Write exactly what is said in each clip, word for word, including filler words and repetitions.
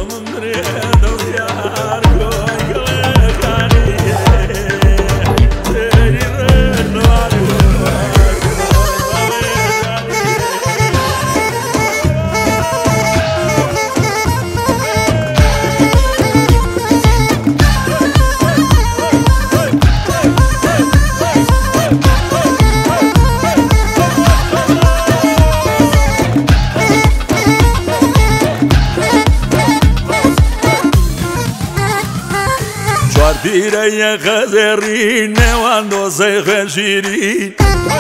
دیره یه خزرین نوان دوسته خشیری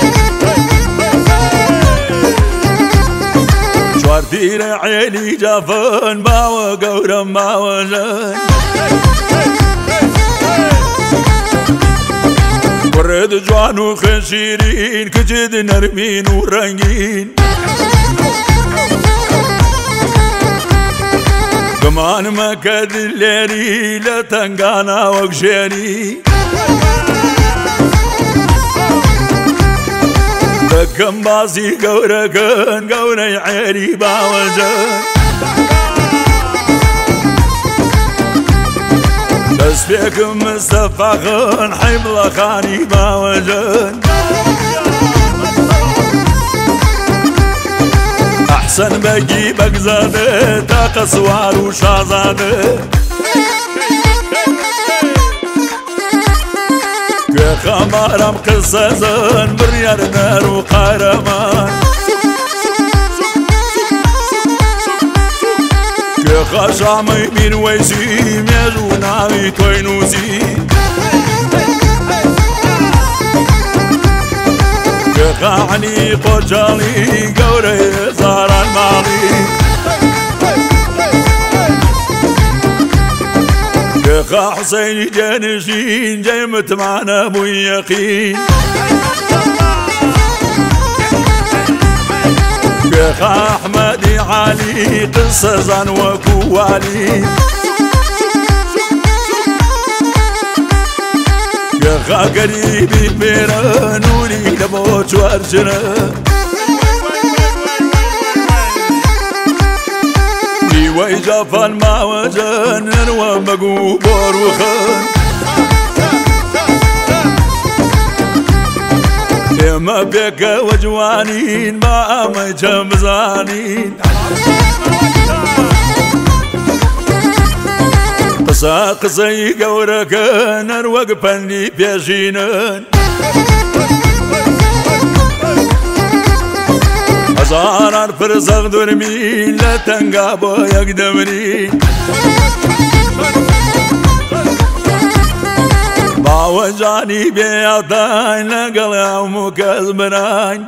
چوار دیره عیلی جفن باو گورم باو جن برد جوان و خشیرین کجد نرمین و رنگین كمان ما كاد الليري لا تنقانا وقشيري بكم باسي قوركن قوري عيري باوجن بس فيكم مستفاخن حيبلا خاني باوجن أحسن بجيبك زاده تاق سوار وشازاده كخمارم قصة زن بريار نار وقارمان كخشامي من ويسي ميزوناوي توينوسي كخاني قجالي قوري زاران مالي كخا حسين جانشين جيمت معنا ابو يقين كخا احمد علي قصة زان وكوالي كخا قريبي بيرا نوري لبوش وارجنا ويجافن ما وجن ومقوبور وخن يما بيك وجوانين ما مجم زانين قصا قصي قوركن وقفني بيجينن هزار فرزق درمين لا تنقابو يقدمني باوجاني بيعطاين لقل يوم كزبناين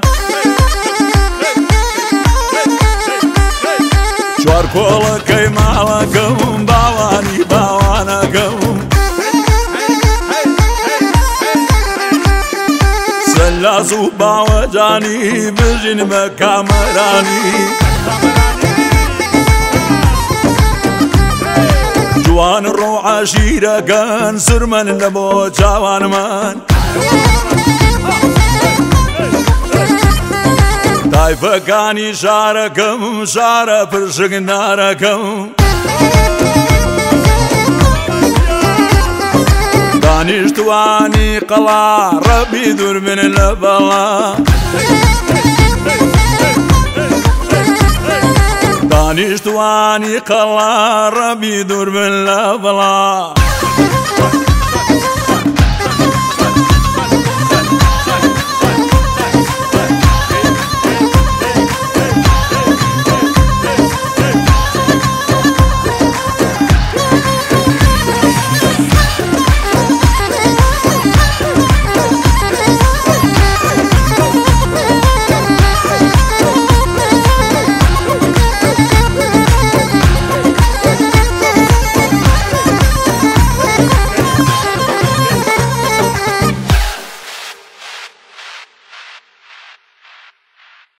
شوار كولا كي مالكم باواني باوانكم سلاسو باوجاني بجن مكامراني جوان الروح عشيرة كان سرمن لبو جوان من طايفة كاني شاركم شارة فرشق ناركم دانيش تواني قلا ربي دور من البلا دانيش تواني قلا ربي دور من البلا